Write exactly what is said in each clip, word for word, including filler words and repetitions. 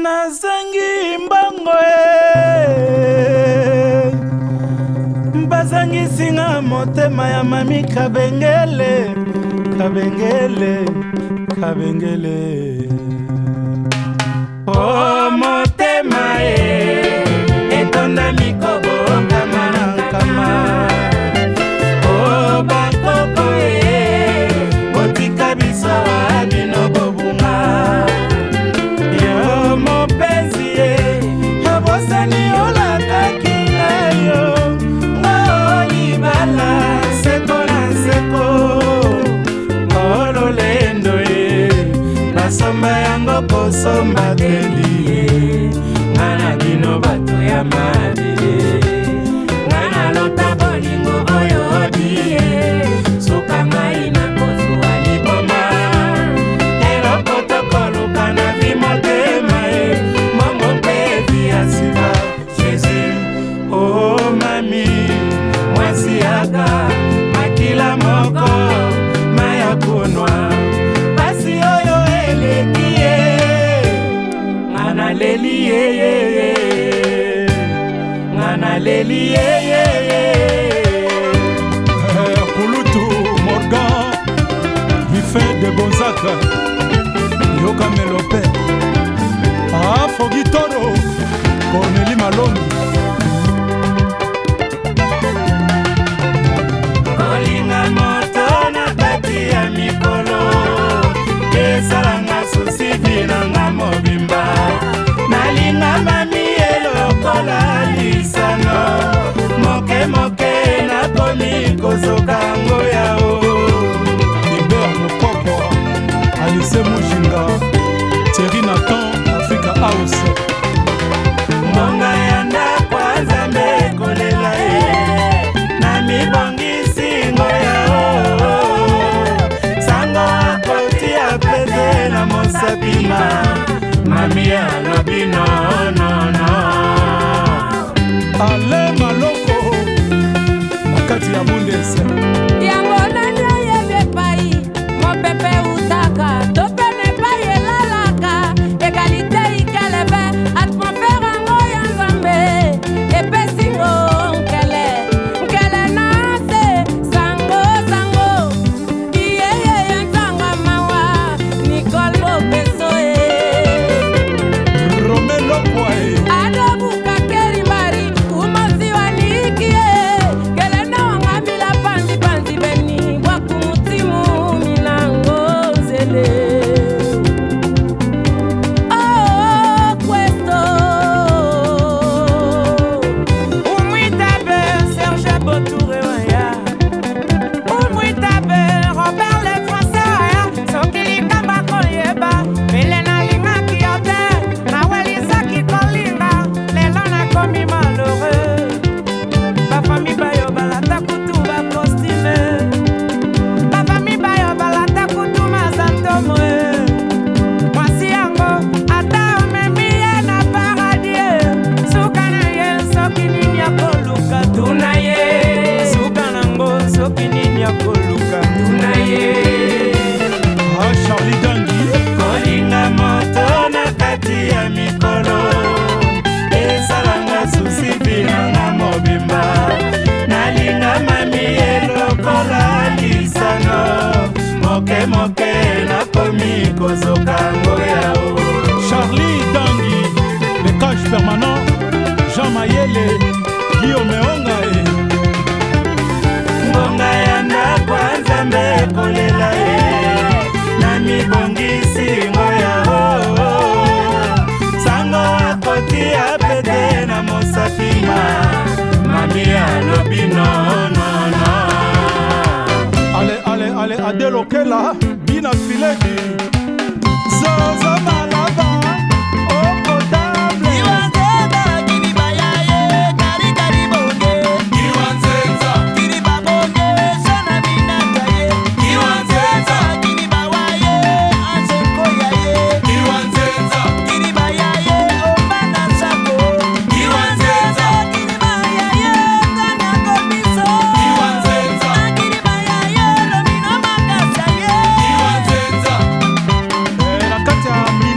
Nazangi mbongo e Mbazangisi nga motema ya mami Kabengele Kabengele Kabengele Oh motema e Etonda mikobo kama na kama Oh bakoko e Botika biso abino bobunga Yo mopenzi e Abosani ola kakina yo Ngoli bala seko na seko Ngolo lendo e Nasomba yango kosomba teli e Ngana bino bato ya mabile Ngana lota bolingo oyo odie Soka ngai na kozwa liboma Eloko tokoluka na vimotema e Mongo mpe via sika Jésus Oh mami Mwasi aga Makila moko Maya kunwa Basi oyo eleki e Ngana leli e Ngana leli e Kulutu Morgan Buffet de Bonzac Yoka Melope Ah Fogitoro Corneli Malongi Kolinga moto na kati ya mikolo Esalanga susi vinanga mobimba Nalinga mami elokola lisano Moke moke na komi kozoka ngo yao Iber Mopopo Alice Mujinga Thierry Nathan Africa House Monga yanda kwanza mekolela e Nami bongisi ngo yao Sango akoti apeze na mosabima Mami alobi no no no Ale maloko Makati ya mundese Yango nanya yebe pai Mo pepe utaka Topene pai elalaka Egalite ikelebe Atmosfera ngo ya nzambe Epesingo nkele Nkele nase Sango sango Iye ye nzanga mawa Nicole Bobeso e Romelo Kwae Adobu kakeri mari Umozi waniki e Kelena wanga mila panzi panzi beni Waku mutimu minango zele Oh questo Umwitabe Serge Botoure waya Umwitabe Robert le Français waya Sokili kamba kolyeba Melena linga kiyote Na welisa kikolinga Lelo na komi malheureux Ba fami bayo balata kutu ba costume Ba fami bayo balata kutu mazantomo Mwasi yango ata omemiye na paradis Suka na ye soki nini ya koluka tuna ye Suka nango soki nini ya koluka tuna ye Ah Charlie Dangi Kolinga moto na kati ya mikolo Esalanga susi vinanga mobimba Nalinga mami elokola lisano Moke moke na komi kozoka ngo yao Charlie Dangi Le Cache Permanent Jean Mayele Guillaume Ongae Ngonga yanda kwanza mbe kolela e Nami bongisi ngo yao Sango akoti apete na mosapima Mami alobi no no no Allez allez allez Adelo Kela Bina Filedi Zozo Malaba Oh potable Iwanzenza kiri bayaye kari kari bonge Iwanzenza kiri babonge sana binataye Iwanzenza kiri bawaye ansenko yaye Iwanzenza kiri bayaye omana sako Iwanzenza kiri bayaye tana kobiso Iwanzenza kiri bayaye lomino makasa ye Iwanzenza La kati ya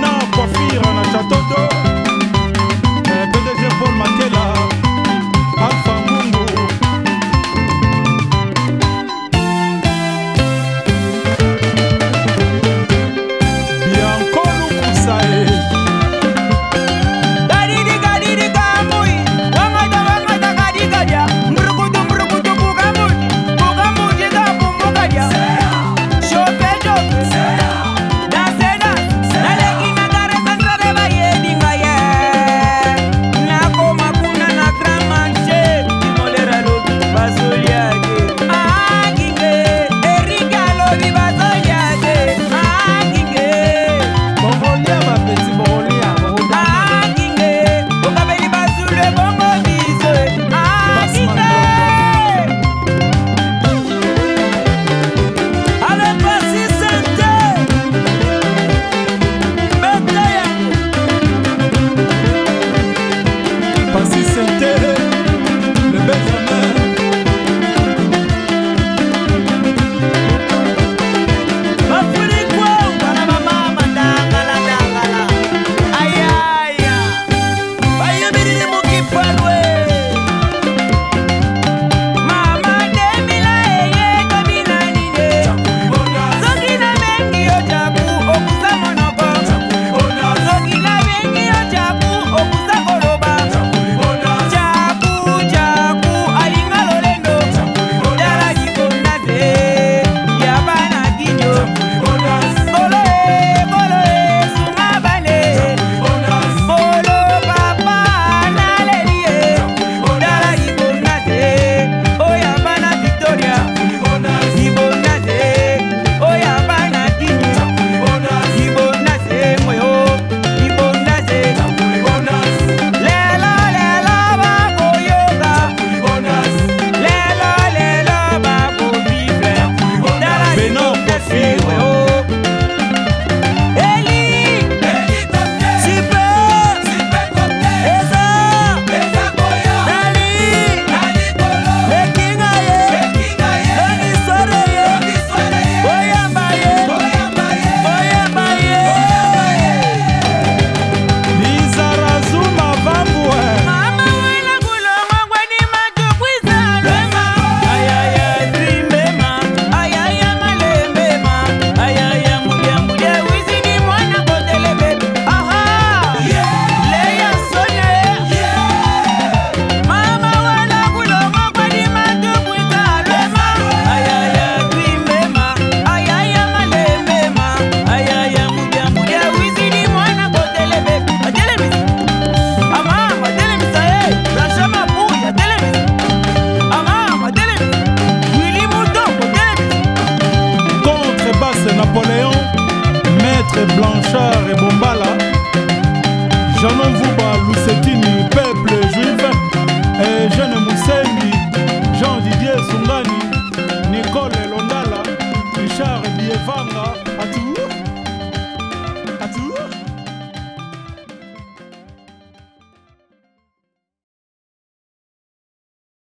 Continue.